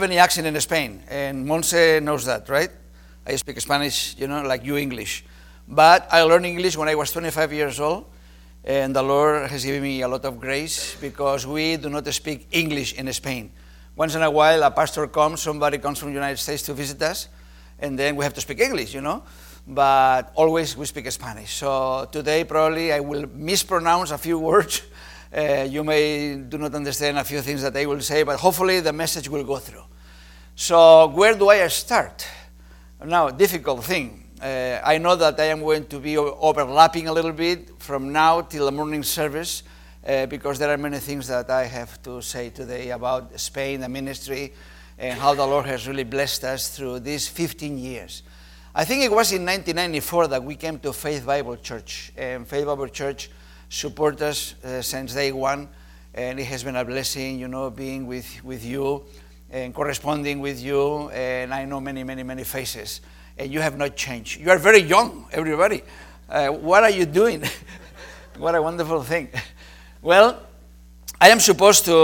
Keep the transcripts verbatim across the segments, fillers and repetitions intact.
Any accent in Spain, and Monse knows that, right? I speak Spanish, you know, like you English. But I learned English when I was twenty-five years old, and the Lord has given me a lot of grace because we do not speak English in Spain. Once in a while, a pastor comes, somebody comes from the United States to visit us, and then we have to speak English, you know. But always we speak Spanish. So today probably I will mispronounce a few words. Uh, you may do not understand a few things that I will say, but hopefully the message will go through. So where do I start? Now, difficult thing. Uh, I know that I am going to be overlapping a little bit from now till the morning service uh, because there are many things that I have to say today about Spain, the ministry, and how the Lord has really blessed us through these fifteen years. I think it was in nineteen ninety-four that we came to Faith Bible Church, and Faith Bible Church support us uh, since day one, and it has been a blessing, you know, being with, with you and corresponding with you, and I know many, many, many faces, and you have not changed. You are very young, everybody. Uh, what are you doing? What a wonderful thing. Well, I am supposed to,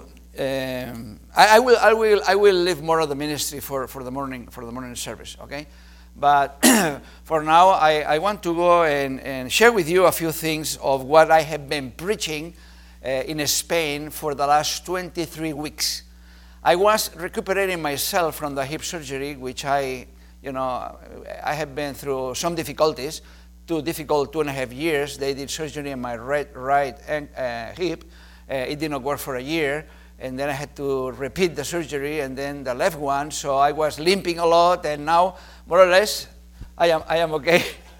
um, I, I will, I will, I will leave more of the ministry for, for the morning, for the morning service, okay? But for now, I, I want to go and, and share with you a few things of what I have been preaching uh, in Spain for the last twenty-three weeks. I was recuperating myself from the hip surgery, which I, you know, I have been through some difficulties, two difficult two and a half years. They did surgery on my right, right uh, hip. Uh, it did not work for a year. And then I had to repeat the surgery, and then the left one. So I was limping a lot, and now, more or less, I am I am okay.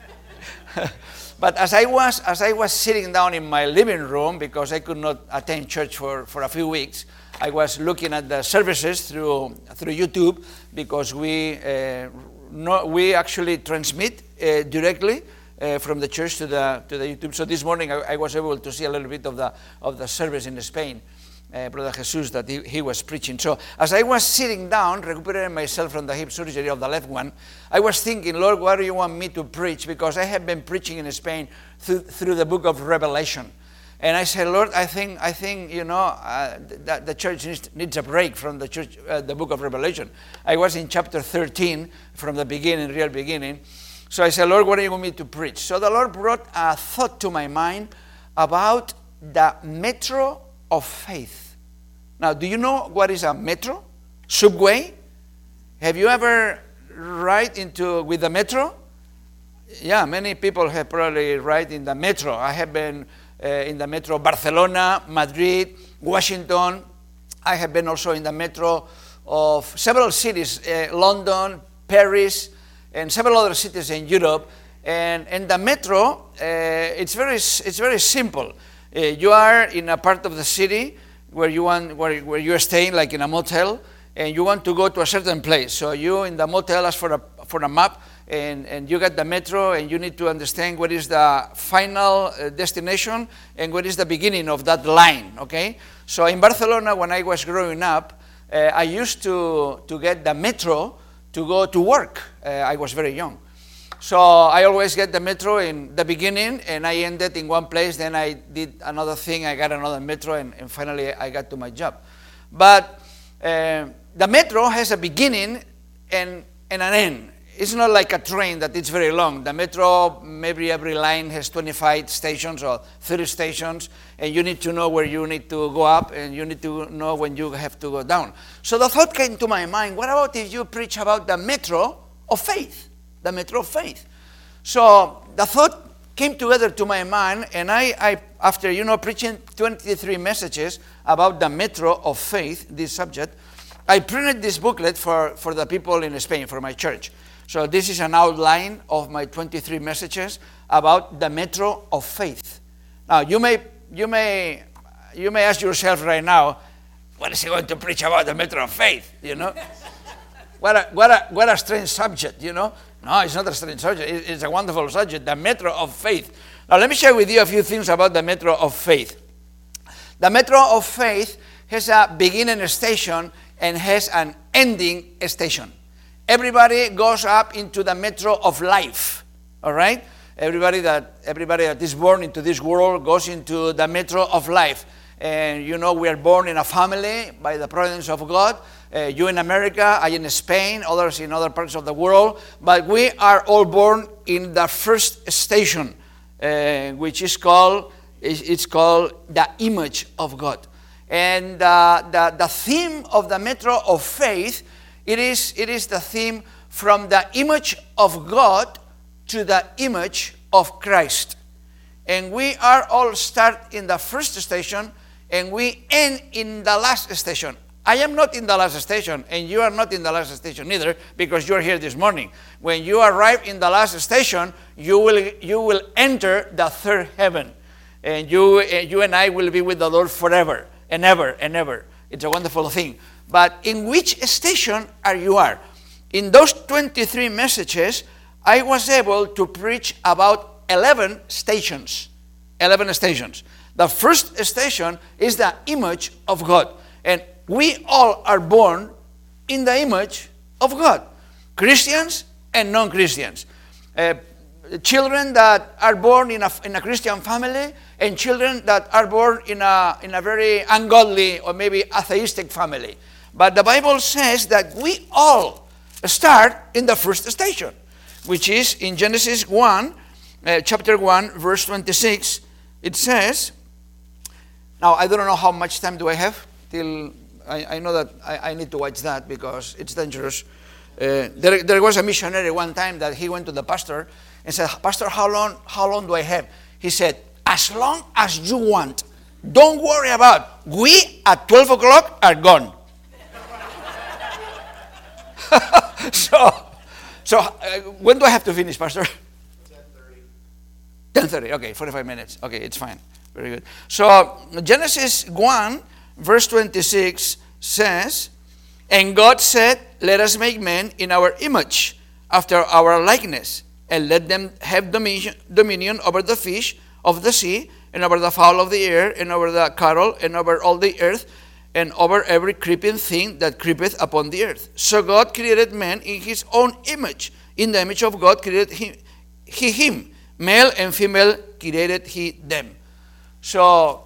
But as I was as I was sitting down in my living room because I could not attend church for, for a few weeks, I was looking at the services through through YouTube because we uh, no, we actually transmit uh, directly uh, from the church to the to the YouTube. So this morning I, I was able to see a little bit of the of the service in Spain. Uh, Brother Jesus, that he, he was preaching. So as I was sitting down, recuperating myself from the hip surgery of the left one, I was thinking, Lord, what do you want me to preach? Because I have been preaching in Spain through, through the book of Revelation. And I said, Lord, I think, I think you know, uh, that the church needs, needs a break from the church, uh, the book of Revelation. I was in chapter thirteen from the beginning, real beginning. So I said, Lord, what do you want me to preach? So the Lord brought a thought to my mind about the metro of faith. Now, do you know what is a metro? Subway? Have you ever ride into with the metro? Yeah, many people have probably ride in the metro. I have been uh, in the metro Barcelona, Madrid, Washington. I have been also in the metro of several cities, uh, London, Paris, and several other cities in Europe. And in the metro, uh, it's very it's very simple. Uh, you are in a part of the city where you want where, where you are staying, like in a motel, and you want to go to a certain place. So you in the motel ask for a for a map, and, and you get the metro, and you need to understand what is the final uh, destination and what is the beginning of that line. Okay. So in Barcelona, when I was growing up, uh, I used to to get the metro to go to work. Uh, I was very young. So I always get the metro in the beginning, and I ended in one place, then I did another thing, I got another metro, and, and finally I got to my job. But uh, the metro has a beginning and, and an end. It's not like a train that it's very long. The metro, maybe every line has twenty-five stations or thirty stations, and you need to know where you need to go up, and you need to know when you have to go down. So the thought came to my mind, what about if you preach about the metro of faith? The metro of faith. So the thought came together to my mind, and I, I, after you know preaching twenty-three messages about the metro of faith, this subject, I printed this booklet for, for the people in Spain, for my church. So this is an outline of my twenty-three messages about the metro of faith. Now you may you may you may ask yourself right now, what is he going to preach about the metro of faith? You know, what a what a what a strange subject, you know. No, it's not a strange subject. It's a wonderful subject, the metro of faith. Now, let me share with you a few things about the metro of faith. The metro of faith has a beginning station and has an ending station. Everybody goes up into the metro of life, all right? Everybody that everybody that is born into this world goes into the metro of life. And, you know, we are born in a family by the providence of God. Uh, you in America, I in Spain, others in other parts of the world. But we are all born in the first station, uh, which is called, it's called the image of God. And uh, the, the theme of the Metro of Faith, it is, it is the theme from the image of God to the image of Christ. And we are all start in the first station, and we end in the last station. I am not in the last station, and you are not in the last station either, because you are here this morning. When you arrive in the last station, you will, you will enter the third heaven. And you, you and I will be with the Lord forever and ever and ever. It's a wonderful thing. But in which station are you are? In those twenty-three messages, I was able to preach about eleven stations. eleven stations. The first station is the image of God. And we all are born in the image of God. Christians and non-Christians. Uh, children that are born in a, in a Christian family, and children that are born in a, in a very ungodly or maybe atheistic family. But the Bible says that we all start in the first station, which is in Genesis one, uh, chapter one, verse twenty-six. It says, now I don't know how much time do I have till I, I know that I, I need to watch that because it's dangerous. Uh, there, there was a missionary one time that he went to the pastor and said, Pastor, how long, how long do I have? He said, as long as you want. Don't worry about. We at twelve o'clock are gone. so, so uh, when do I have to finish, Pastor? ten thirty. ten thirty, okay, forty-five minutes. Okay, it's fine. Very good. So, Genesis one, verse twenty-six says, and God said, let us make man in our image, after our likeness, and let them have dominion, dominion over the fish of the sea, and over the fowl of the air, and over the cattle, and over all the earth, and over every creeping thing that creepeth upon the earth. So God created man in his own image. In the image of God created he, he him. Male and female created he them. So,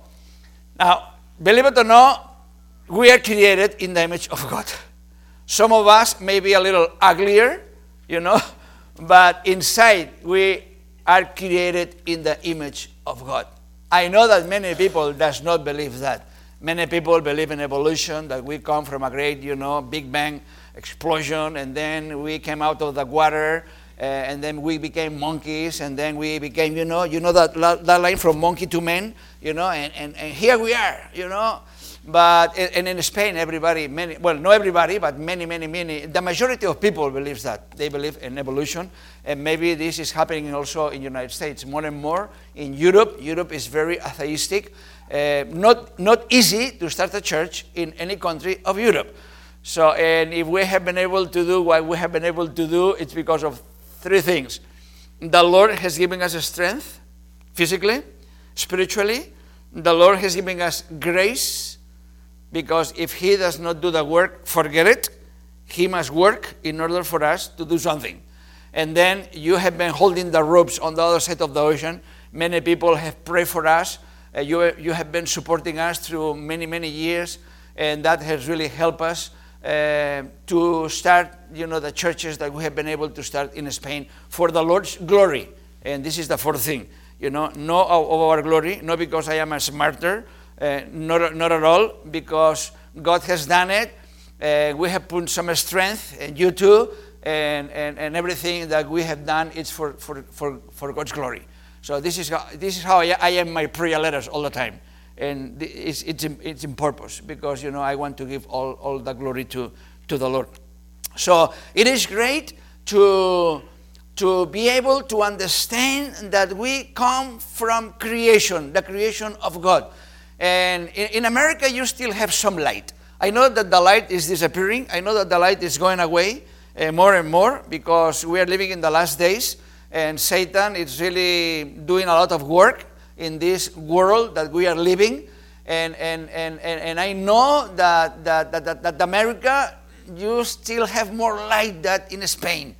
now, believe it or not, we are created in the image of God. Some of us may be a little uglier, you know, but inside we are created in the image of God. I know that many people does not believe that. Many people believe in evolution, that we come from a great, you know, Big Bang explosion, and then we came out of the water, uh, and then we became monkeys, and then we became, you know, you know that, that line from monkey to man, you know, and, and, and here we are, you know. But, and in Spain, everybody, many, well, not everybody, but many, many, many, the majority of people believes that. They believe in evolution, and maybe this is happening also in the United States more and more. In Europe, Europe is very atheistic. Uh, not, not easy to start a church in any country of Europe. So, and if we have been able to do what we have been able to do, it's because of three things. The Lord has given us strength, physically, spiritually. The Lord has given us grace, because if He does not do the work, forget it. He must work in order for us to do something. And then you have been holding the ropes on the other side of the ocean. Many people have prayed for us. Uh, you, you have been supporting us through many, many years, and that has really helped us uh, to start, you know, the churches that we have been able to start in Spain for the Lord's glory. And this is the fourth thing, you know, not of our glory, not because I am a smarter, uh, not, not at all, because God has done it. Uh, we have put some strength, and you too, and, and, and everything that we have done is for, for, for, for God's glory. So this is how, this is how I, I am my prayer letters all the time. And it's, it's, it's in purpose, because, you know, I want to give all, all the glory to, to the Lord. So it is great to, to be able to understand that we come from creation, the creation of God. And in, in America, you still have some light. I know that the light is disappearing. I know that the light is going away uh, more and more, because we are living in the last days. And Satan is really doing a lot of work in this world that we are living. And and, and, and, and I know that, that, that, that America, you still have more light than in Spain.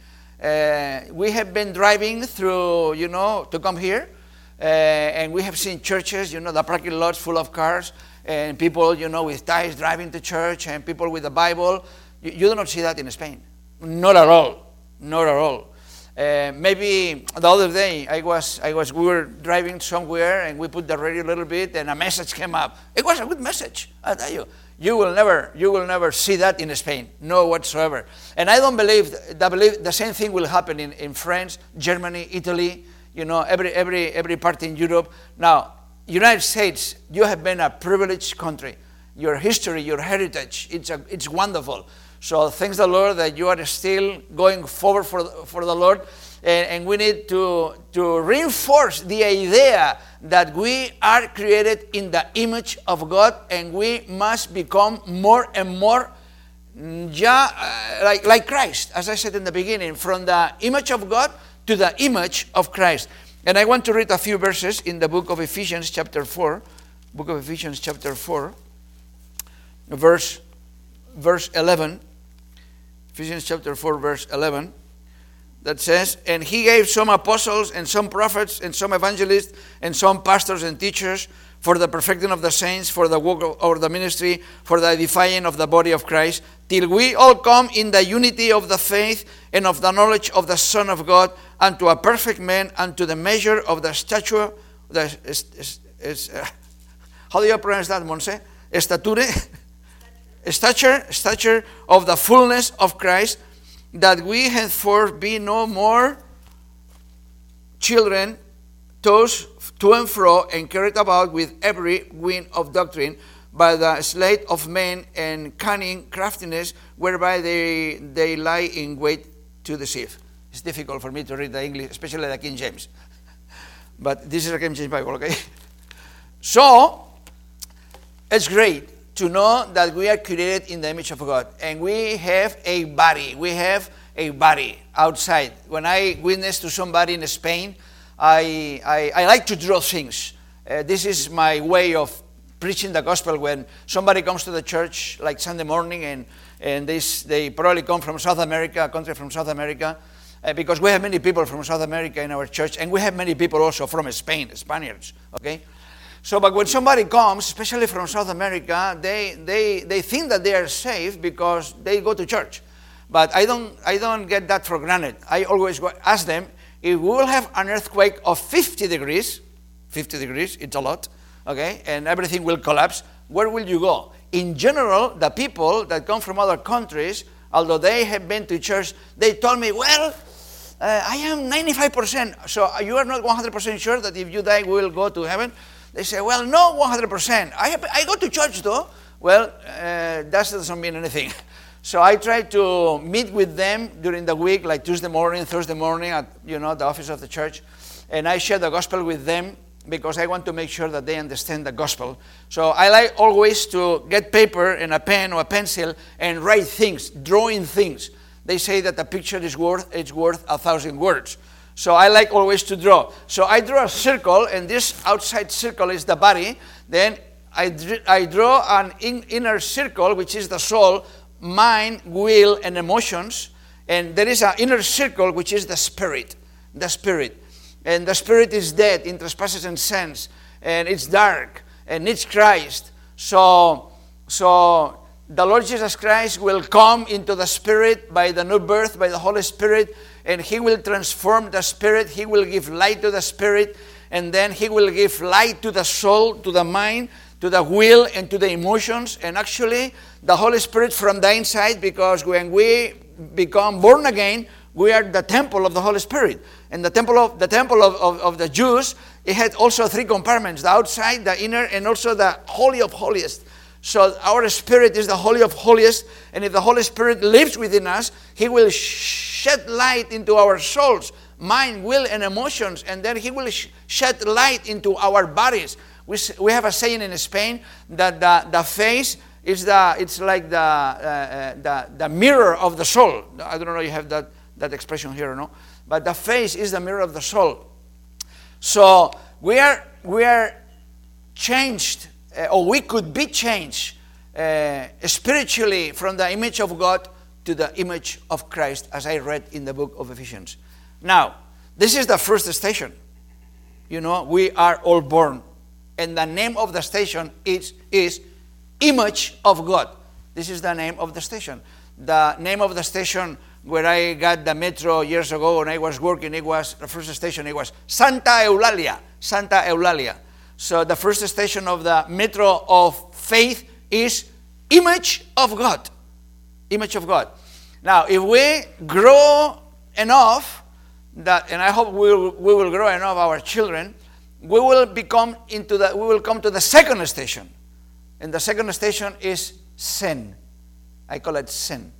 Uh, we have been driving through, you know, to come here. Uh, and we have seen churches, you know, the parking lots full of cars. and people, you know, with ties driving to church, and people with the Bible. You, you do not see that in Spain. Not at all. Not at all. Uh, maybe the other day, I was, I was, we were driving somewhere, and we put the radio a little bit, and a message came up. It was a good message, I tell you. You will never, you will never see that in Spain, no whatsoever. And I don't believe that believe the same thing will happen in, in France, Germany, Italy, you know, every every every part in Europe. Now, United States, you have been a privileged country. Your history, your heritage, it's a, it's wonderful. So thanks the Lord that you are still going forward for, for the Lord. And, and we need to, to reinforce the idea that we are created in the image of God, and we must become more and more yeah, uh, like, like Christ, as I said in the beginning, from the image of God to the image of Christ. And I want to read a few verses in the book of Ephesians chapter four, book of Ephesians chapter four, verse, verse eleven. Ephesians chapter four, verse eleven, that says, and he gave some apostles and some prophets and some evangelists and some pastors and teachers for the perfecting of the saints, for the work of or the ministry, for the edifying of the body of Christ, till we all come in the unity of the faith and of the knowledge of the Son of God, unto a perfect man, unto the measure of the stature, the, is, is, is, uh, how do you pronounce that, Monse? Stature? Stature, stature of the fullness of Christ, that we henceforth be no more children, tossed to and fro and carried about with every wind of doctrine by the sleight of men and cunning craftiness, whereby they, they lie in wait to deceive. It's difficult for me to read the English, especially the King James. But this is a King James Bible, okay? So, it's great to know that we are created in the image of God, and we have a body. We have a body outside. When I witness to somebody in Spain, I I, I like to draw things. Uh, this is my way of preaching the gospel. When somebody comes to the church, like Sunday morning, and and they they probably come from South America, a country from South America, uh, because we have many people from South America in our church, and we have many people also from Spain, Spaniards. Okay. So, but when somebody comes, especially from South America, they, they, they think that they are safe because they go to church. But I don't, I don't get that for granted. I always go, ask them, if we will have an earthquake of fifty degrees, fifty degrees, it's a lot, okay, and everything will collapse, where will you go? In general, the people that come from other countries, although they have been to church, they told me, well, uh, I am ninety-five percent, so you are not one hundred percent sure that if you die, we will go to heaven? They say, well, no, one hundred percent. I, have, I go to church, though. Well, uh, that doesn't mean anything. So I try to meet with them during the week, like Tuesday morning, Thursday morning, at you know the office of the church, and I share the gospel with them because I want to make sure that they understand the gospel. So I like always to get paper and a pen or a pencil and write things, drawing things. They say that a picture is worth it's worth a thousand words. So I like always to draw. So I draw a circle, and this outside circle is the body. Then I, I draw an in, inner circle, which is the soul, mind, will, and emotions. And there is an inner circle, which is the spirit. The spirit. And the spirit is dead in trespasses and sins. And it's dark. And needs Christ. So, so the Lord Jesus Christ will come into the spirit by the new birth, by the Holy Spirit, and he will transform the spirit. He will give light to the spirit, and then he will give light to the soul, to the mind, to the will, and to the emotions. And actually, the Holy Spirit from the inside, because when we become born again, we are the temple of the Holy Spirit. And the temple of the temple of, of, of the Jews, it had also three compartments: the outside, the inner, and also the Holy of Holiest. So our spirit is the Holy of Holiest, and if the Holy Spirit lives within us, he will shed light into our souls, mind, will, and emotions, and then he will sh- shed light into our bodies. We, we have a saying in Spain that the, the face is the, it's like the, uh, uh, the, the mirror of the soul. I don't know if you have that, that expression here or no, but the face is the mirror of the soul. So we are, we are changed, uh, or we could be changed uh, spiritually from the image of God to the image of Christ, as I read in the book of Ephesians. Now, this is the first station. You know, we are all born And the name of the station is, is Image of God. This is the name of the station. The name of the station where I got the metro years ago when I was working, it was, the first station, it was Santa Eulalia. Santa Eulalia. So the first station of the metro of faith is Image of God. Image of God. Now, if we grow enough, that, and I hope we will, we will grow enough, our children, we will become into the, we will come to the second station. And the second station is sin. I call it sin.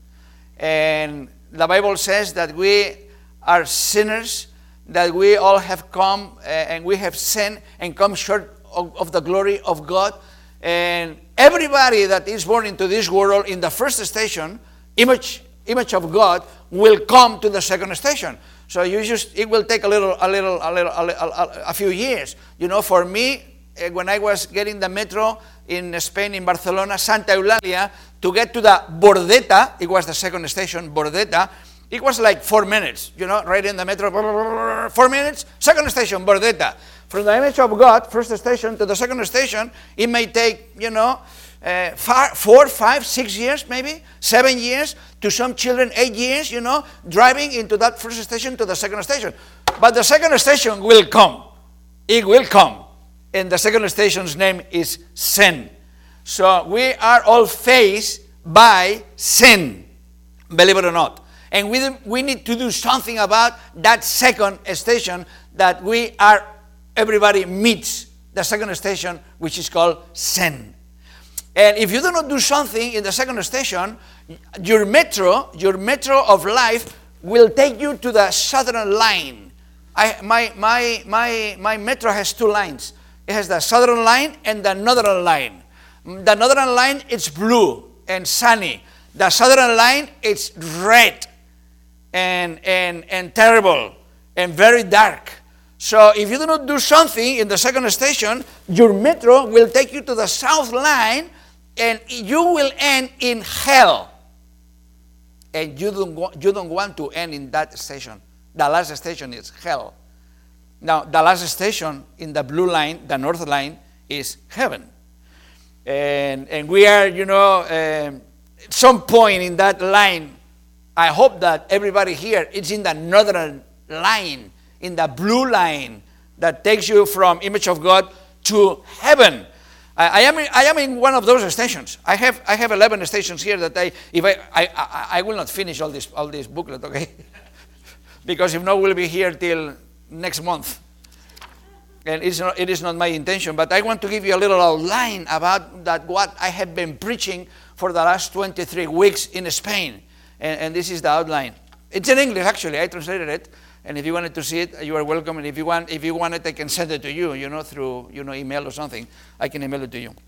And the Bible says that we are sinners, that we all have come uh, and we have sinned and come short of, of the glory of God. And everybody that is born into this world in the first station, image, image of God, will come to the second station. So you just, it will take a little, a little, a little, a, a, a few years. You know, for me, when I was getting the metro in Spain, in Barcelona, Santa Eulalia, to get to the Bordeta, it was the second station, Bordeta, it was like four minutes, you know, right in the metro, four minutes, second station, Bordeta. From the image of God, first station, to the second station, it may take, you know, uh, five, four, five, six years maybe, seven years, to some children, eight years, you know, driving into that first station to the second station. But the second station will come. It will come. And the second station's name is sin. So we are all faced by sin, believe it or not. And we, we need to do something about that second station that we are, everybody meets the second station, which is called sin. And if you do not do something in the second station, your metro, your metro of life will take you to the southern line. I, my, my, my, my metro has two lines. It has the southern line and the northern line. The northern line is blue and sunny. The southern line is red and, and, and terrible and very dark. So if you do not do something in the second station, your metro will take you to the south line and you will end in hell. And you don't, want, you don't want to end in that station. The last station is hell. Now, the last station in the blue line, the north line, is heaven. And, and we are, you know, um, at some point in that line, I hope that everybody here is in the northern line, in the blue line that takes you from image of God to heaven. I, I am in, I am in one of those stations. I have I have eleven stations here that I if I I, I, I will not finish all this all this booklet, okay? Because if not, we'll be here till next month. And it's not, it is not my intention, but I want to give you a little outline about that what I have been preaching for the last twenty-three weeks in Spain. And, and this is the outline. It's in English, actually. I translated it. And if you wanted to see it, you are welcome. And if you want, if you want it, I can send it to you, you know, through, you know, email or something. I can email it to you.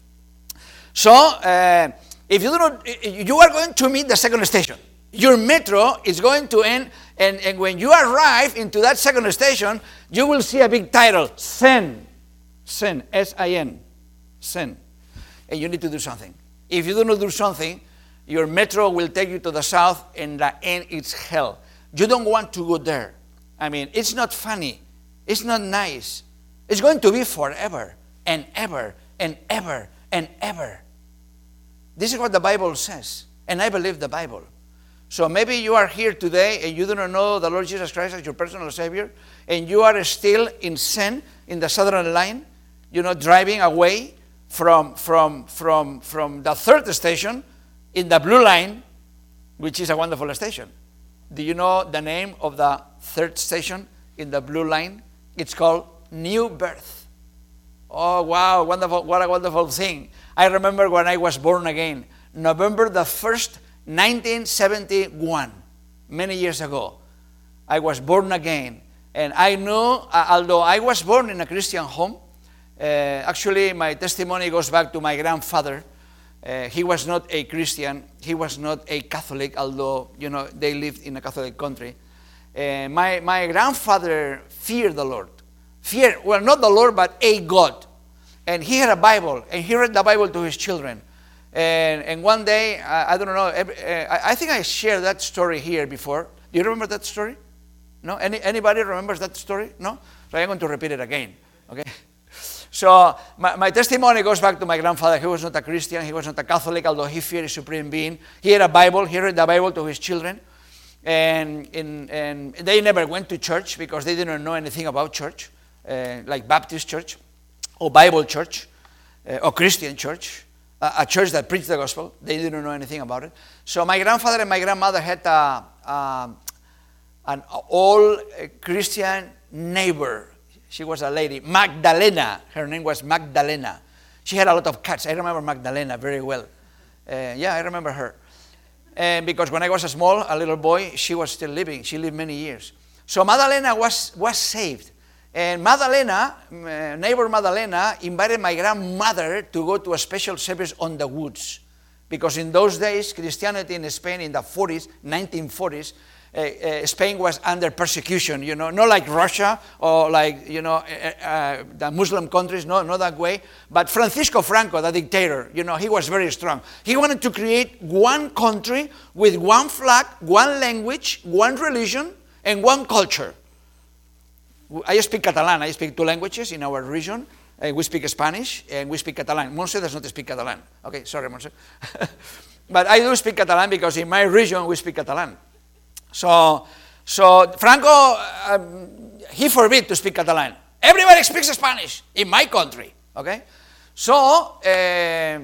So, uh, if you do not, you are going to meet the second station. Your metro is going to end, and, and when you arrive into that second station, you will see a big title, Sin. Sin, S I N, Sin. And you need to do something. If you do not do something, your metro will take you to the south, and the end is hell. You don't want to go there. I mean, it's not funny. It's not nice. It's going to be forever and ever and ever and ever. This is what the Bible says, and I believe the Bible. So maybe you are here today and you do not know the Lord Jesus Christ as your personal Savior, and you are still in sin in the southern line, you know, driving away from, from, from, from the third station in the blue line, which is a wonderful station. Do you know the name of the third station in the blue line? It's called New Birth. Oh, wow, wonderful, what a wonderful thing. I remember when I was born again, November the first, nineteen seventy-one, many years ago. I was born again. And I knew, uh, although I was born in a Christian home, uh, actually my testimony goes back to my grandfather. Uh, he was not a Christian. He was not a Catholic, although, you know, they lived in a Catholic country. Uh, my, my grandfather feared the Lord. Feared, well, not the Lord, but a God. And he had a Bible, and he read the Bible to his children. And, and one day, I, I don't know, every, uh, I, I think I shared that story here before. Do you remember that story? No? Any, anybody remembers that story? No? So I'm going to repeat it again. Okay? So my, my testimony goes back to my grandfather. He was not a Christian. He was not a Catholic, although he feared a supreme being. He had a Bible. He read the Bible to his children. And, in, and they never went to church because they didn't know anything about church, uh, like Baptist church or Bible church uh, or Christian church, a, a church that preached the gospel. They didn't know anything about it. So my grandfather and my grandmother had a, a, an all Christian neighbor. She was a lady, Magdalena. Her name was Magdalena. She had a lot of cats. I remember Magdalena very well. Uh, yeah, I remember her. And because when I was a small, a little boy, she was still living. She lived many years. So Madalena was, was saved. And Madalena, uh, neighbor Madalena, invited my grandmother to go to a special service on the woods. Because in those days, Christianity in Spain in the forties, nineteen forties, uh, uh, Spain was under persecution, you know, not like Russia or like, you know, uh, uh, the Muslim countries, no, not that way. But Francisco Franco, the dictator, you know, he was very strong. He wanted to create one country with one flag, one language, one religion, and one culture. I speak Catalan, I speak two languages in our region. Uh, we speak Spanish and we speak Catalan. Monse does not speak Catalan. Okay, sorry, Monse. But I do speak Catalan because in my region we speak Catalan. So, so Franco, um, he forbid to speak Catalan. Everybody speaks Spanish in my country, okay? So, uh,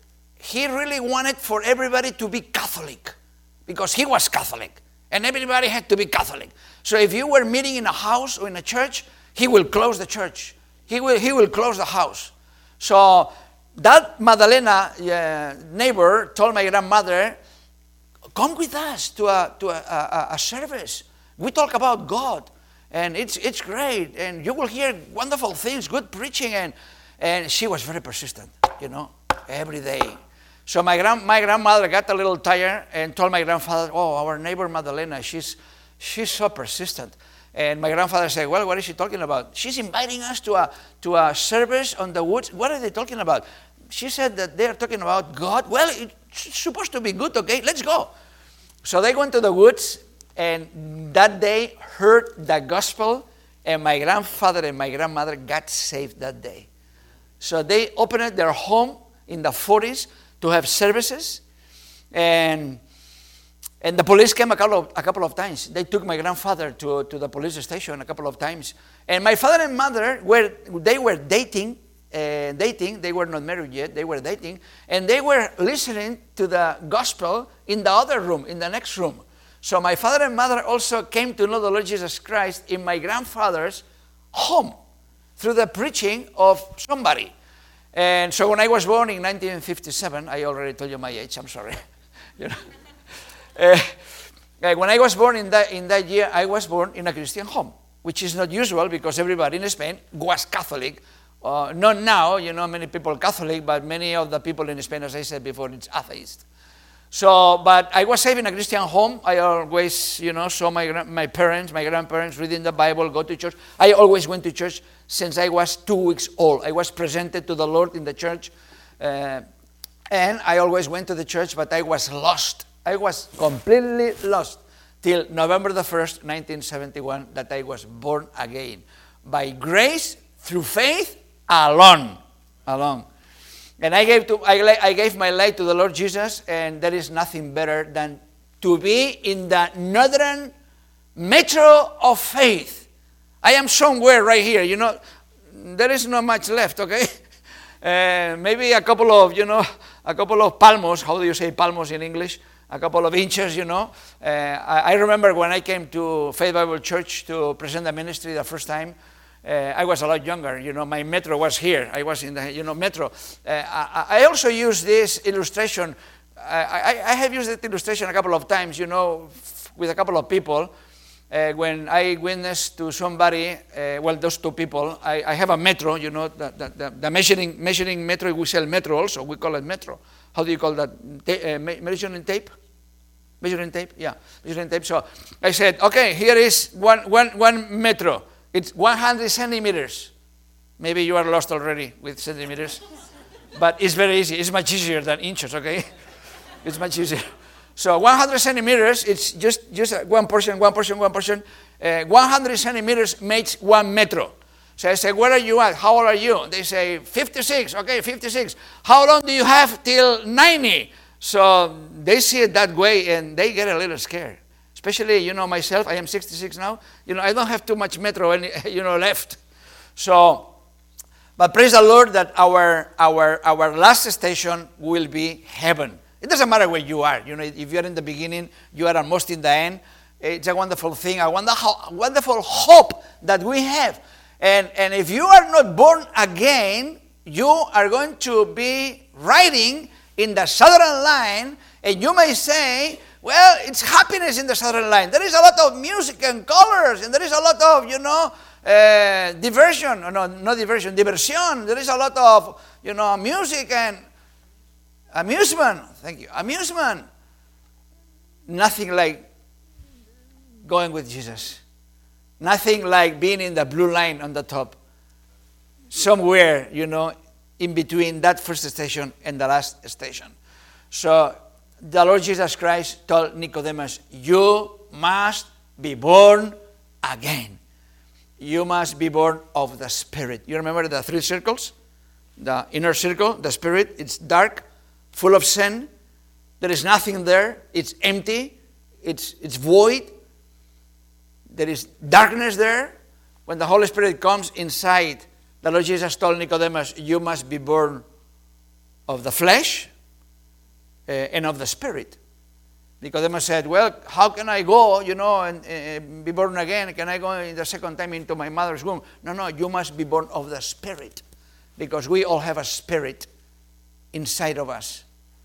he really wanted for everybody to be Catholic because he was Catholic and everybody had to be Catholic. So if you were meeting in a house or in a church, he will close the church. He will, he will close the house. So that Madalena uh, neighbor told my grandmother, come with us to a, to a, a, a service. We talk about God, and it's, it's great, and you will hear wonderful things, good preaching, and, and she was very persistent, you know, every day. So my, grand, my grandmother got a little tired and told my grandfather, oh, our neighbor Madalena, she's, she's so persistent. And my grandfather said, well, what is she talking about? She's inviting us to a, to a service on the woods. What are they talking about? She said that they're talking about God. Well, it's supposed to be good, okay? Let's go. So they went to the woods, and that day heard the gospel, and my grandfather and my grandmother got saved that day. So they opened their home in the forties to have services, and and the police came a couple of, a couple of times. They took my grandfather to, to the police station a couple of times. And my father and mother, were they were dating, uh, dating, they were not married yet, they were dating, and they were listening to the gospel in the other room, in the next room. So my father and mother also came to know the Lord Jesus Christ in my grandfather's home through the preaching of somebody. And so when I was born in nineteen fifty-seven, I already told you my age, I'm sorry. you know. uh, when I was born in that, in that year, I was born in a Christian home, which is not usual because everybody in Spain was Catholic. Uh, not now, you know, many people Catholic, but many of the people in Spain, as I said before, it's atheist. So, but I was saved in a Christian home. I always, you know, saw my my parents, my grandparents reading the Bible, go to church. I always went to church since I was two weeks old. I was presented to the Lord in the church, uh, and I always went to the church, but I was lost. I was completely lost till November the first, nineteen seventy-one, that I was born again. By grace, through faith, alone. Alone. And I gave, to, I, I gave my life to the Lord Jesus, and there is nothing better than to be in the northern metro of faith. I am somewhere right here, you know, there is not much left, okay? Uh, maybe a couple of, you know, a couple of palmos, how do you say palmos in English? A couple of inches, you know. Uh, I, I remember when I came to Faith Bible Church to present the ministry the first time, Uh, I was a lot younger, you know, my metro was here. I was in the, you know, metro. Uh, I, I also use this illustration. I, I, I have used that illustration a couple of times, you know, with a couple of people. Uh, when I witness to somebody, uh, well, those two people, I, I have a metro, you know, the, the, the measuring, measuring metro, we sell metro also, we call it metro. How do you call that? Ta- uh, measuring tape? Measuring tape, yeah, measuring tape. So I said, okay, here is one, one, one metro. It's one hundred centimeters. Maybe you are lost already with centimeters. But it's very easy. It's much easier than inches, okay? It's much easier. So one hundred centimeters, it's just, just one portion, one portion, one portion. Uh, one hundred centimeters makes one metro. So I say, where are you at? How old are you? They say, fifty-six. Okay, fifty-six. How long do you have till ninety? So they see it that way, and they get a little scared. Especially, you know, myself, I am sixty-six now. You know, I don't have too much metro, any, you know, left. So, but praise the Lord that our, our, our last station will be heaven. It doesn't matter where you are. You know, if you're in the beginning, you are almost in the end. It's a wonderful thing, a wonderful hope that we have. And, and if you are not born again, you are going to be riding in the southern line, and you may say, well, it's happiness in the southern line. There is a lot of music and colors, and there is a lot of, you know, uh, diversion. No, not diversion, diversion. There is a lot of, you know, music and amusement. Thank you. Amusement. Nothing like going with Jesus. Nothing like being in the blue line on the top. Somewhere, you know, in between that first station and the last station. So the Lord Jesus Christ told Nicodemus, you must be born again. You must be born of the Spirit. You remember the three circles? The inner circle, the Spirit, it's dark, full of sin. There is nothing there. It's empty. It's, it's void. There is darkness there. When the Holy Spirit comes inside, the Lord Jesus told Nicodemus, you must be born of the flesh uh, and of the Spirit. Nicodemus said, well, how can I go, you know, and uh, be born again? Can I go in the second time into my mother's womb? No, no, you must be born of the Spirit, because we all have a spirit inside of us.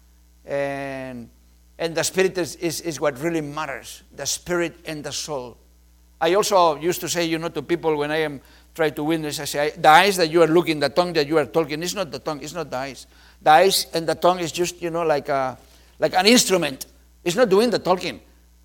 And, and the Spirit is, is, is what really matters, the Spirit and the soul. I also used to say, you know, to people when I am trying to witness, I say, the eyes that you are looking, the tongue that you are talking, it's not the tongue, it's not the eyes. The eyes and the tongue is just, you know, like a, like an instrument. It's not doing the talking.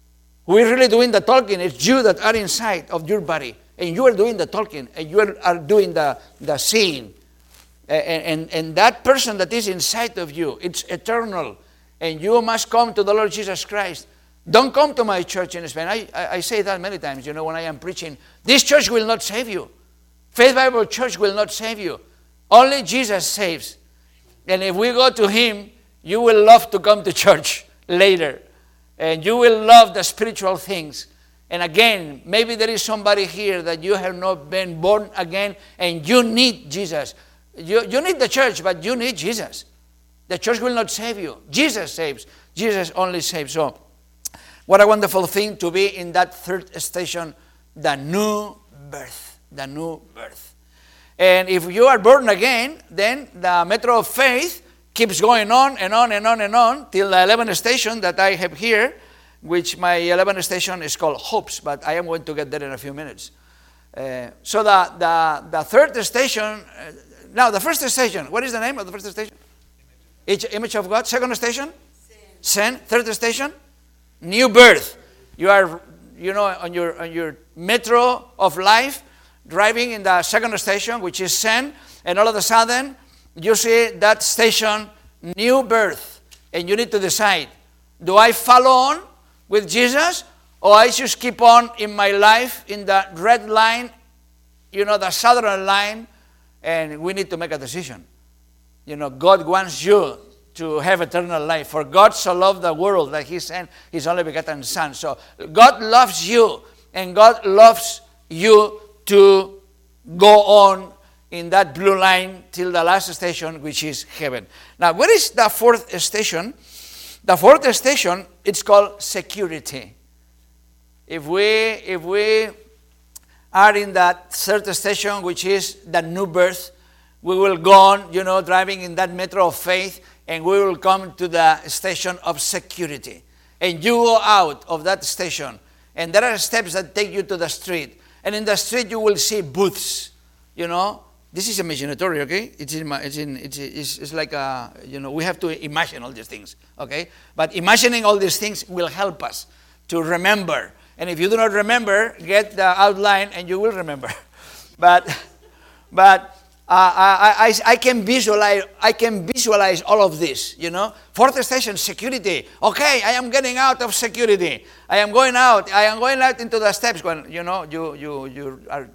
Who is really doing the talking? It's you that are inside of your body. And you are doing the talking, and you are doing the, the seeing. And, and, and that person that is inside of you, it's eternal. And you must come to the Lord Jesus Christ. Don't come to my church in Spain. I, I, I say that many times, you know, when I am preaching. This church will not save you. Faith Bible Church will not save you. Only Jesus saves. And if we go to Him, you will love to come to church later. And you will love the spiritual things. And again, maybe there is somebody here that you have not been born again and you need Jesus. You, you need the church, but you need Jesus. The church will not save you. Jesus saves. Jesus only saves. So, what a wonderful thing to be in that third station, the new birth. The new birth. And if you are born again, then the metro of faith keeps going on and on and on and on till the eleventh station that I have here, which my eleventh station is called Hopes, but I am going to get there in a few minutes. Uh, so the, the, the third station, uh, now the first station, what is the name of the first station? Image, image of God. Second station? Sin. Sin. Third station? New birth. You are, you know, on your on your metro of life, driving in the second station, which is sin, and all of a sudden, you see that station, new birth, and you need to decide, do I follow on with Jesus, or I just keep on in my life in the red line, you know, the southern line, and we need to make a decision. You know, God wants you to have eternal life. For God so loved the world that He sent His only begotten Son. So God loves you, and God loves you to go on in that blue line till the last station, which is heaven. Now, where is the fourth station? The fourth station, it's called security. If we, if we are in that third station, which is the new birth, we will go on, you know, driving in that metro of faith, and we will come to the station of security. And you go out of that station, and there are steps that take you to the street. And in the street, you will see booths, you know. This is imaginatory, okay? It's in, it's in, it's, it's, it's like a, you know, we have to imagine all these things, okay? But imagining all these things will help us to remember. And if you do not remember, get the outline and you will remember. But, but uh, I, I, I can visualize, I can visualize all of this, you know. Fourth station, security. Okay, I am getting out of security. I am going out. I am going out into the steps when, you know, you, you, you are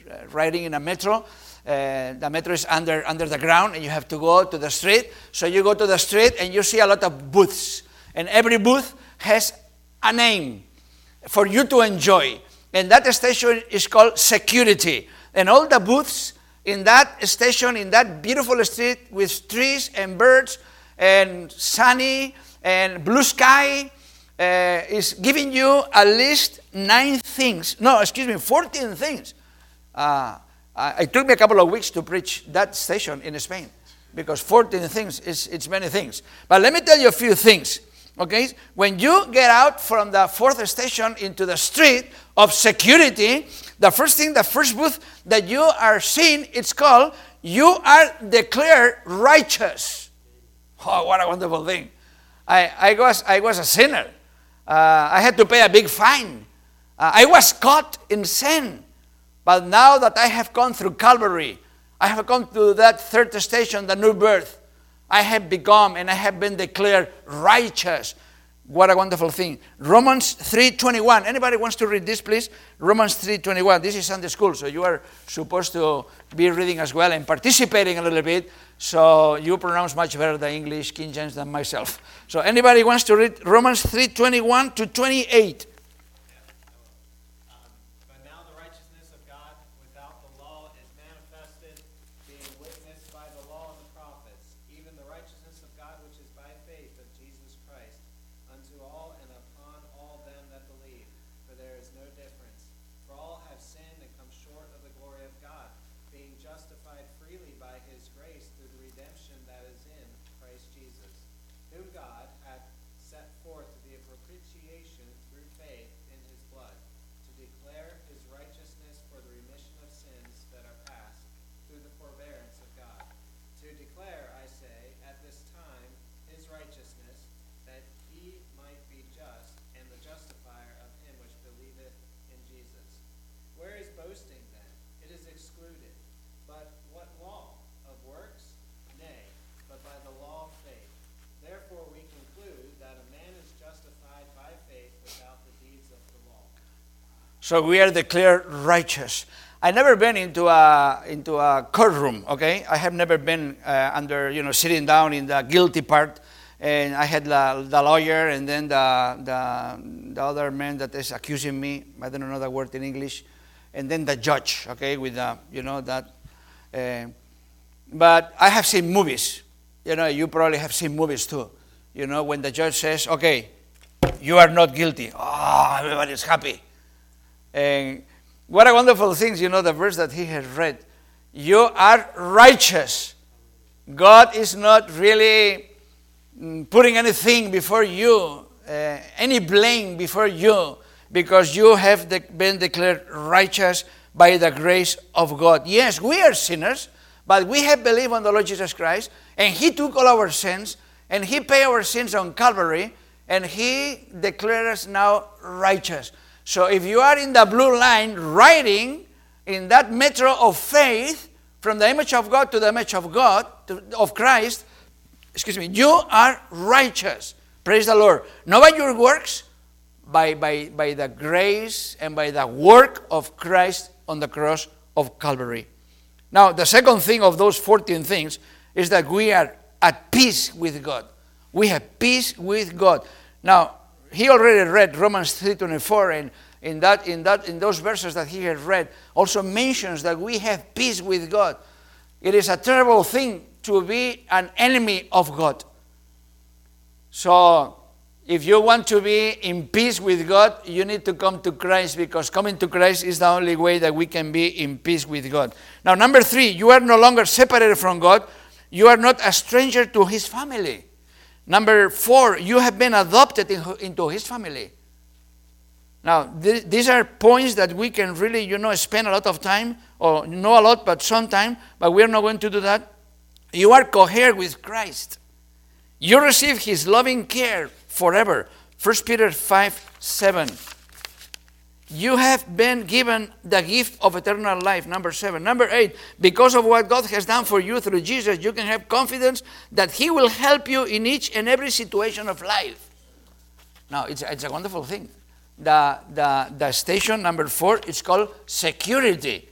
uh, riding in a metro. Uh, the metro is under, under the ground, and you have to go to the street. So you go to the street, and you see a lot of booths. And every booth has a name for you to enjoy. And that station is called security. And all the booths in that station, in that beautiful street with trees and birds and sunny and blue sky, uh, is giving you at least nine things. No, excuse me, fourteen things. Uh, it took me a couple of weeks to preach that station in Spain, because fourteen things is it's many things. But let me tell you a few things. Okay, when you get out from the fourth station into the street of security, the first thing, the first booth that you are seeing, it's called, you are declared righteous. Oh, what a wonderful thing. I, I, was, I was a sinner. Uh, I had to pay a big fine. Uh, I was caught in sin. But now that I have gone through Calvary, I have gone to that third station, the new birth, I have become and I have been declared righteous. What a wonderful thing. Romans three twenty-one. Anybody wants to read this, please? Romans three twenty-one. This is Sunday school, so you are supposed to be reading as well and participating a little bit, so you pronounce much better the English King James than myself. So anybody wants to read Romans three twenty-one to twenty-eight? So we are declared righteous. I've never been into a into a courtroom, okay? I have never been uh, under, you know, sitting down in the guilty part, and I had the, the lawyer and then the, the the other man that is accusing me. I don't know the word in English, and then the judge, okay, with the, you know, that. Uh, but I have seen movies. You know, you probably have seen movies too. You know, when the judge says, "Okay, you are not guilty," oh, everybody's happy. And what a wonderful thing, you know, the verse that he has read. You are righteous. God is not really putting anything before you, uh, any blame before you, because you have de- been declared righteous by the grace of God. Yes, we are sinners, but we have believed on the Lord Jesus Christ, and he took all our sins, and he paid our sins on Calvary, and he declared us now righteous. So if you are in the blue line, riding in that metro of faith, from the image of God to the image of God, to, of Christ, excuse me, you are righteous. Praise the Lord. Not by your works, by, by, by the grace and by the work of Christ on the cross of Calvary. Now, the second thing of those fourteen things is that we are at peace with God. We have peace with God. Now, he already read Romans three twenty-four, and in that, in that, in those verses that he had read, also mentions that we have peace with God. It is a terrible thing to be an enemy of God. So, if you want to be in peace with God, you need to come to Christ, because coming to Christ is the only way that we can be in peace with God. Now, number three, you are no longer separated from God. You are not a stranger to his family. Number four, you have been adopted in, into his family. Now, th- these are points that we can really, you know, spend a lot of time, or know a lot, but some time, but we're not going to do that. You are coherent with Christ. You receive his loving care forever. First Peter five seven. You have been given the gift of eternal life. Number seven. Number eight, because of what God has done for you through Jesus, you can have confidence that he will help you in each and every situation of life. Now, it's, it's a wonderful thing. The, the, the station number four is called security.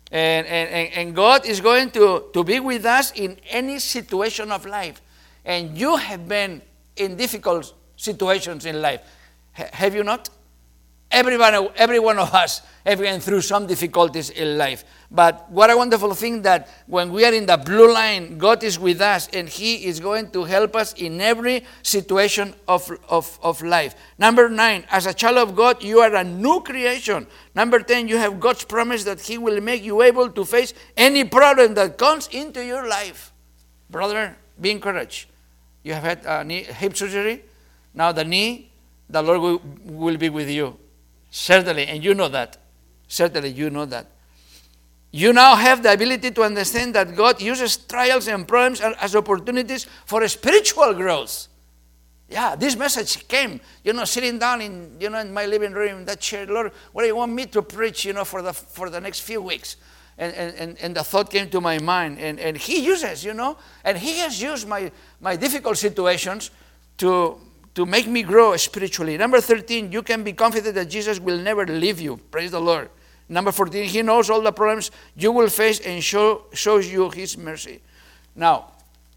And, and, and God is going to, to be with us in any situation of life. And you have been in difficult situations in life. H- have you not? Everyone, every one of us have been through some difficulties in life. But what a wonderful thing that when we are in the blue line, God is with us and He is going to help us in every situation of, of, of life. Number nine, as a child of God, you are a new creation. Number ten, you have God's promise that He will make you able to face any problem that comes into your life. Brother, be encouraged. You have had a knee, hip surgery. Now the knee, the Lord will, will be with you. Certainly, and you know that. Certainly, you know that. You now have the ability to understand that God uses trials and problems as opportunities for spiritual growth. Yeah, this message came, you know, sitting down in, you know, in my living room, in that chair. Lord, what do you want me to preach, you know, for the for the next few weeks? And and, and the thought came to my mind, and, and He uses, you know, and He has used my, my difficult situations to to make me grow spiritually. Number thirteen, you can be confident that Jesus will never leave you. Praise the Lord. Number fourteen, He knows all the problems you will face and show, shows you His mercy. Now,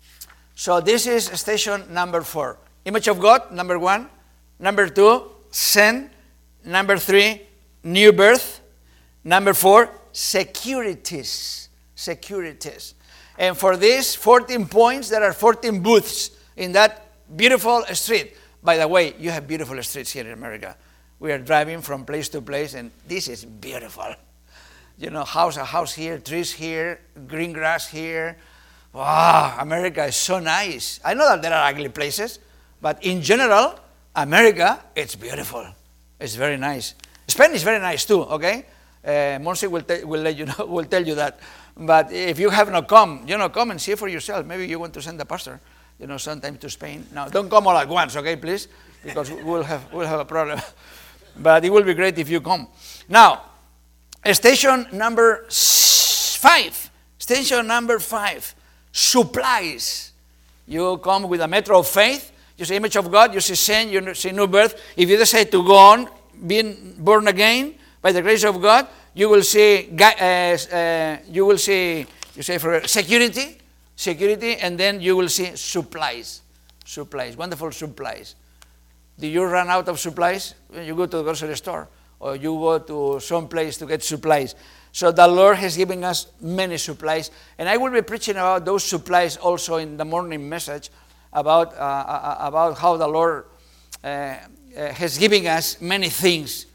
so this is station number four. Image of God, number one. Number two, sin. Number three, new birth. Number four, securities. Securities. And for these fourteen points, there are fourteen booths in that beautiful street. By the way, you have beautiful streets here in America. We are driving from place to place, and this is beautiful. You know, house a house here, trees here, green grass here. Wow, America is so nice. I know that there are ugly places, but in general, America, it's beautiful. It's very nice. Spain is very nice too, okay? Uh, Monse will, te- will, let you know, will tell you that. But if you have not come, you know, come and see for yourself. Maybe you want to send the pastor, you know, sometime to Spain. Now, don't come all at once, okay, please? Because we'll have, we'll have a problem. But it will be great if you come. Now, station number five. Station number five. Supplies. You come with a metro of faith. You see image of God. You see sin. You see new birth. If you decide to go on being born again by the grace of God, you will see. Uh, uh, you will see. You say for security, security, and then you will see supplies. Supplies. Wonderful supplies. Do you run out of supplies when you go to the grocery store or you go to some place to get supplies? So the Lord has given us many supplies. And I will be preaching about those supplies also in the morning message about, uh, about how the Lord uh, uh, has given us many things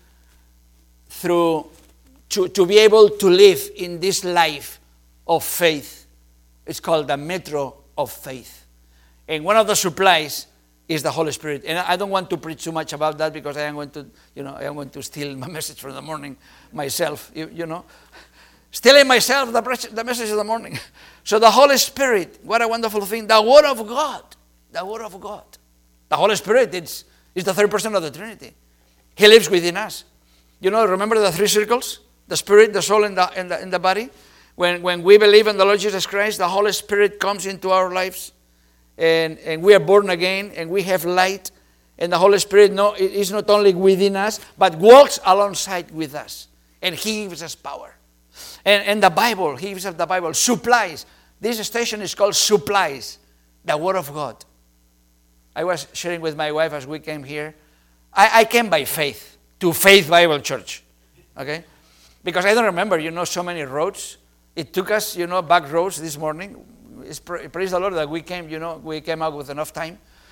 through to, to be able to live in this life of faith. It's called the metro of faith. And one of the supplies is the Holy Spirit. And I don't want to preach too much about that because I am going to, you know, I am going to steal my message from the morning myself, you, you know. Stealing myself the, the message of the morning. So the Holy Spirit, what a wonderful thing. The Word of God. The Word of God. The Holy Spirit is, is the third person of the Trinity. He lives within us. You know, remember the three circles? The Spirit, the soul, and the, and the, and the body? When, when we believe in the Lord Jesus Christ, the Holy Spirit comes into our lives. And, and we are born again, and we have light, and the Holy Spirit no, is not only within us, but walks alongside with us, and He gives us power. And, and the Bible, He gives us the Bible, supplies. This station is called Supplies, the Word of God. I was sharing with my wife as we came here. I, I came by faith, to Faith Bible Church, okay? Because I don't remember, you know, so many roads. It took us, you know, back roads this morning. It's praise the Lord that we came, you know, we came out with enough time.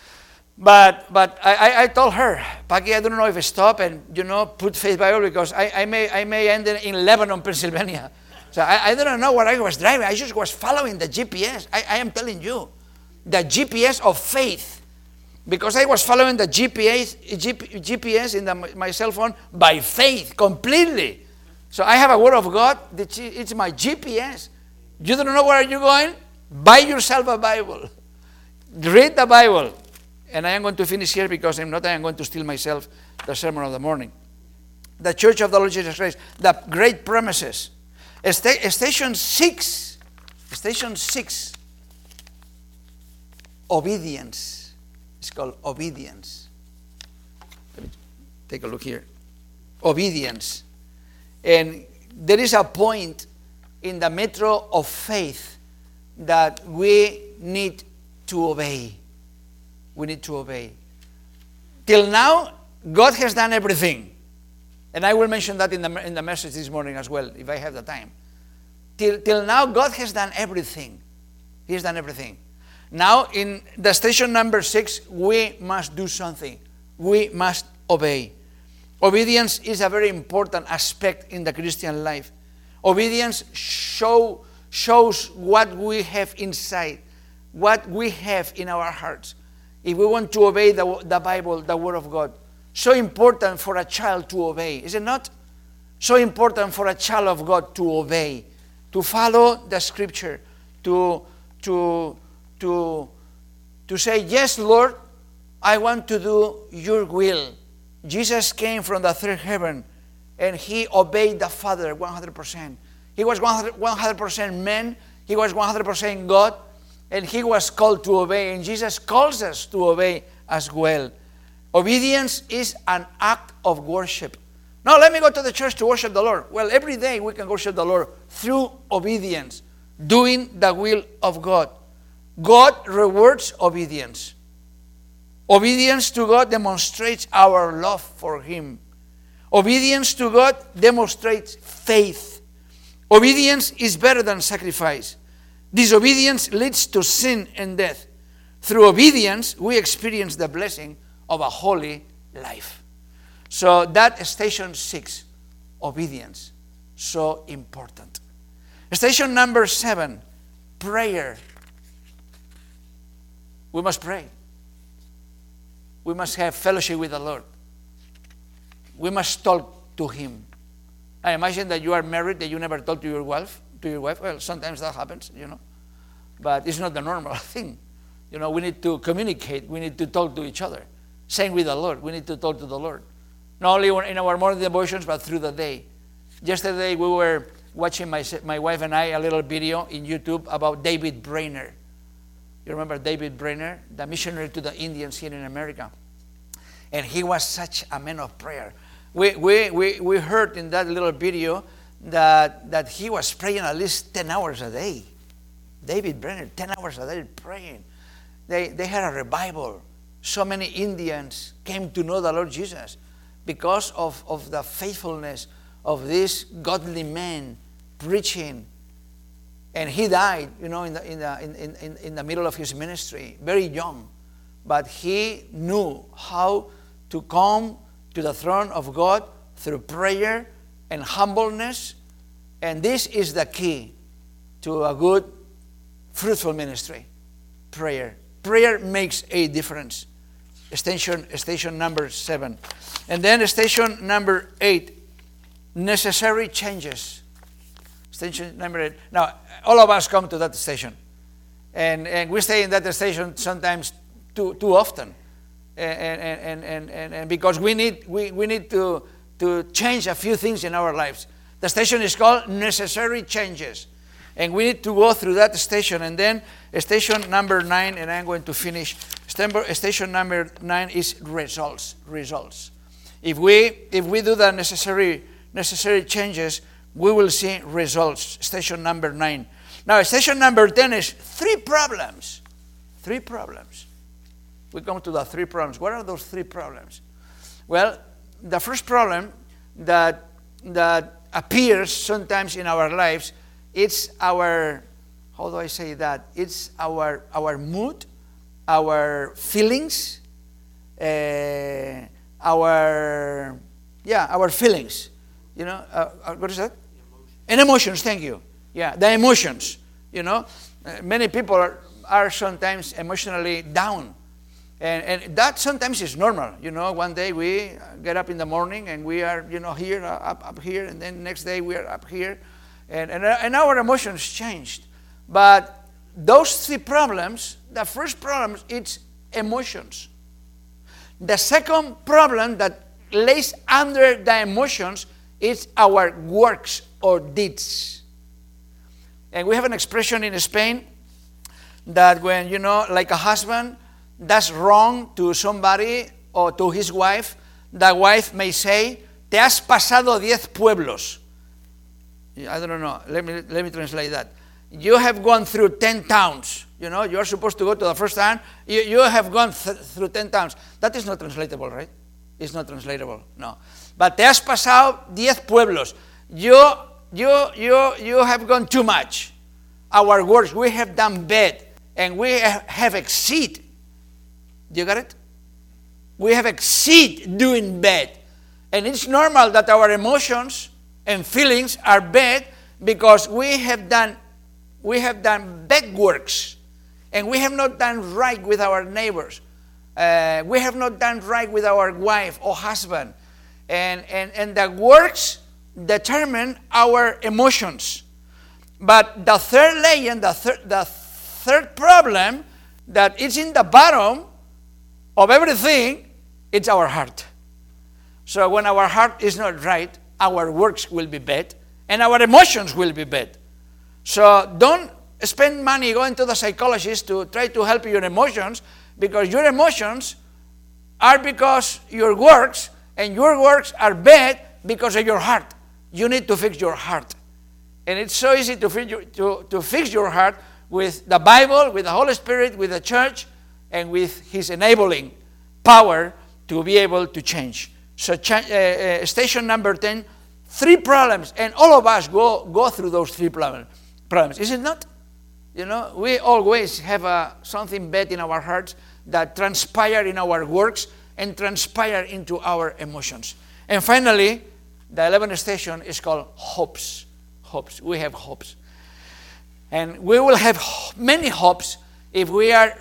But but I, I, I told her, Paki, I don't know if I stop and, you know, put Faith Bible because I, I may I may end in Lebanon, Pennsylvania. So I, I don't know what I was driving. I just was following the G P S. I, I am telling you, the G P S of faith. Because I was following the G P S, G P S in the, my cell phone by faith completely. So I have a Word of God. It's my G P S. You don't know where you're going? Buy yourself a Bible. Read the Bible. And I am going to finish here because I'm not I am going to steal myself the sermon of the morning. The Church of the Lord Jesus Christ. The great promises. Station six. Station six. Obedience. It's called obedience. Let me take a look here. Obedience. And there is a point in the metro of faith that we need to obey. We need to obey. Till now, God has done everything. And I will mention that in the, in the message this morning as well, if I have the time. Till, till now, God has done everything. He has done everything. Now, in the station number six, we must do something. We must obey. Obedience is a very important aspect in the Christian life. Obedience show, shows what we have inside, what we have in our hearts. If we want to obey the, the Bible, the Word of God, so important for a child to obey, is it not? So important for a child of God to obey, to follow the Scripture, to, to, to, to say, yes, Lord, I want to do your will. Jesus came from the third heaven, and he obeyed the Father one hundred percent. He was one hundred percent man, he was one hundred percent God, and he was called to obey, and Jesus calls us to obey as well. Obedience is an act of worship. Now, let me go to the church to worship the Lord. Well, every day we can worship the Lord through obedience, doing the will of God. God rewards obedience. Obedience to God demonstrates our love for Him. Obedience to God demonstrates faith. Obedience is better than sacrifice. Disobedience leads to sin and death. Through obedience, we experience the blessing of a holy life. So that is station six, obedience, so important. Station number seven, prayer. We must pray. We must have fellowship with the Lord. We must talk to Him. I imagine that you are married, that you never talk to your wife. To your wife. Well, sometimes that happens, you know. But it's not the normal thing. You know, we need to communicate. We need to talk to each other. Same with the Lord. We need to talk to the Lord. Not only in our morning devotions, but through the day. Yesterday we were watching, my, my wife and I, a little video in YouTube about David Brainerd. You remember David Brainerd, the missionary to the Indians here in America? And he was such a man of prayer. We, we, we, we heard in that little video that, that he was praying at least ten hours a day. David Brainerd, ten hours a day praying. They, they had a revival. So many Indians came to know the Lord Jesus because of, of the faithfulness of this godly man preaching. And he died, you know, in the, in, the, in, in, in the middle of his ministry, very young. But he knew how to come to the throne of God through prayer and humbleness. And this is the key to a good, fruitful ministry, prayer. Prayer makes a difference. Station, station number seven. And then station number eight, necessary changes. Station number eight. Now, all of us come to that station. And, and we stay in that station sometimes too, too often. And, and, and, and, and because we need, we, we need to, to change a few things in our lives. The station is called necessary changes. And we need to go through that station. And then station number nine, and I'm going to finish. Station number nine is results. Results. If we, if we do the necessary, necessary changes, we will see results. Station number nine. Now, station number ten is three problems. Three problems. We come to the three problems. What are those three problems? Well, the first problem that, that appears sometimes in our lives, it's our, how do I say that? It's our, our mood, our feelings, uh, our, yeah, our feelings. You know, uh, what is that? And emotions, thank you. Yeah, the emotions, you know. Uh, many people are, are sometimes emotionally down. And, and that sometimes is normal. You know, one day we get up in the morning and we are, you know, here, up, up here, and then next day we are up here. And, and, and our emotions changed. But those three problems, the first problem, it's emotions. The second problem that lays under the emotions is our works or deeds. And we have an expression in Spain that when, you know, like a husband does wrong to somebody or to his wife, the wife may say, te has pasado diez pueblos. I don't know, let me, let me translate that. You have gone through ten towns. You know, you're supposed to go to the first town. You, you have gone th- through ten towns. That is not translatable, right? It's not translatable, no. But te has pasado diez pueblos. You, you, you, you have gone too much. Our works, we have done bad, and we have exceeded. Do you get it? We have exceeded doing bad. And it's normal that our emotions and feelings are bad because we have done we have done bad works, and we have not done right with our neighbors. Uh, we have not done right with our wife or husband. And, and, and the works determine our emotions. But the third layer, the, thir- the third problem that is in the bottom of everything, it's our heart. So when our heart is not right, our works will be bad, and our emotions will be bad. So don't spend money going to the psychologist to try to help your emotions, because your emotions are because your works, and your works are bad because of your heart. You need to fix your heart. And it's so easy to fix your, to, to fix your heart with the Bible, with the Holy Spirit, with the church, and with His enabling power to be able to change. So ch- uh, uh, station number ten, three problems, and all of us go, go through those three problems. Problems, is it not? You know, we always have uh, something bad in our hearts that transpire in our works and transpire into our emotions. And finally, the eleventh station is called hopes. Hopes. We have hopes. And we will have many hopes if we are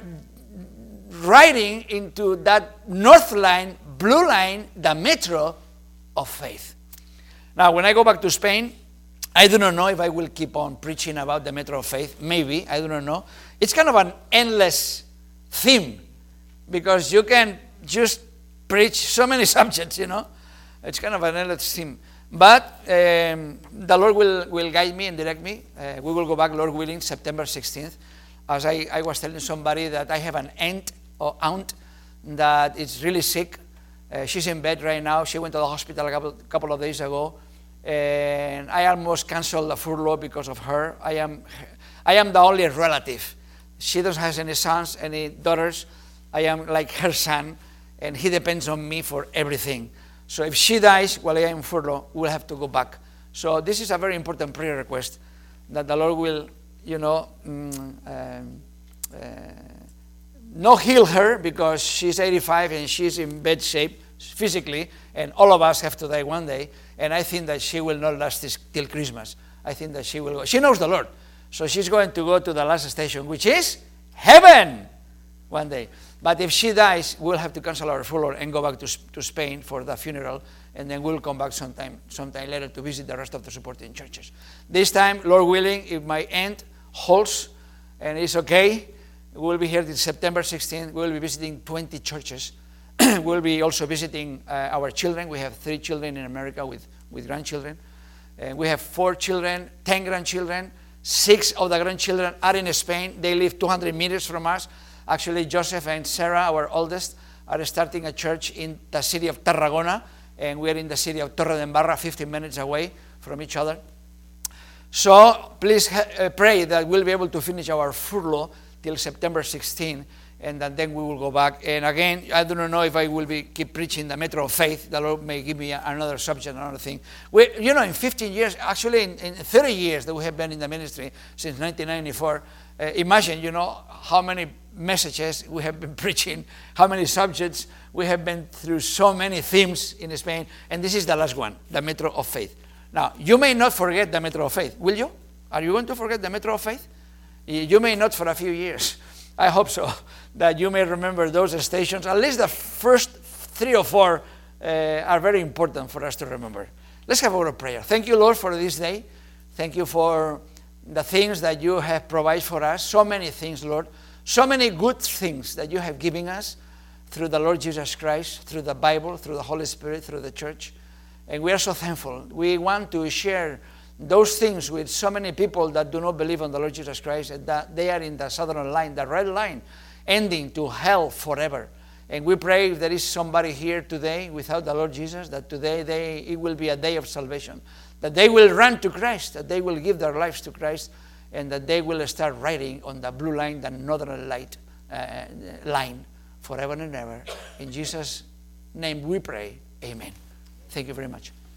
riding into that north line, blue line, the metro of faith. Now, when I go back to Spain, I do not know if I will keep on preaching about the metro of faith. Maybe, I do not know. It's kind of an endless theme, because you can just preach so many subjects, you know. It's kind of an endless theme. But um, the Lord will, will guide me and direct me. Uh, we will go back, Lord willing, September sixteenth. As I, I was telling somebody that I have an aunt or aunt that is really sick. Uh, she's in bed right now. She went to the hospital a couple, couple of days ago. And I almost canceled the furlough because of her. I am, I am the only relative. She doesn't have any sons, any daughters. I am like her son, and he depends on me for everything. So if she dies while I am in furlough, we'll have to go back. So this is a very important prayer request, that the Lord will, you know, mm, um, uh, not heal her, because she's eighty-five and she's in bad shape physically, and all of us have to die one day. And I think that she will not last this, till Christmas. I think that she will go. She knows the Lord. So she's going to go to the last station, which is heaven, one day. But if she dies, we'll have to cancel our furlough and go back to, to Spain for the funeral. And then we'll come back sometime, sometime later to visit the rest of the supporting churches. This time, Lord willing, if my aunt holds and is okay, we'll be here till September sixteenth. We'll be visiting twenty churches. We'll be also visiting uh, our children. We have three children in America with, with grandchildren. And we have four children, ten grandchildren. Six of the grandchildren are in Spain. They live two hundred meters from us. Actually, Joseph and Sarah, our oldest, are starting a church in the city of Tarragona. And we're in the city of Torredembarra, fifteen minutes away from each other. So please uh, pray that we'll be able to finish our furlough till September sixteenth. And then we will go back. And again, I do not know if I will be keep preaching the metro of faith. The Lord may give me another subject, another thing. We, you know, in fifteen years, actually in, in thirty years that we have been in the ministry, since nineteen ninety-four, uh, imagine, you know, how many messages we have been preaching, how many subjects. We have been through so many themes in Spain. And this is the last one, the metro of faith. Now, you may not forget the metro of faith, will you? Are you going to forget the metro of faith? You may not for a few years. I hope so, that you may remember those stations. At least the first three or four uh, are very important for us to remember. Let's have a word of prayer. Thank you, Lord, for this day. Thank you for the things that you have provided for us. So many things, Lord. So many good things that you have given us through the Lord Jesus Christ, through the Bible, through the Holy Spirit, through the church. And we are so thankful. We want to share those things with so many people that do not believe on the Lord Jesus Christ, and that they are in the southern line, the red line, ending to hell forever. And we pray if there is somebody here today without the Lord Jesus, that today they, it will be a day of salvation, that they will run to Christ, that they will give their lives to Christ, and that they will start riding on the blue line, the northern light uh, line, forever and ever. In Jesus' name we pray, amen. Thank you very much.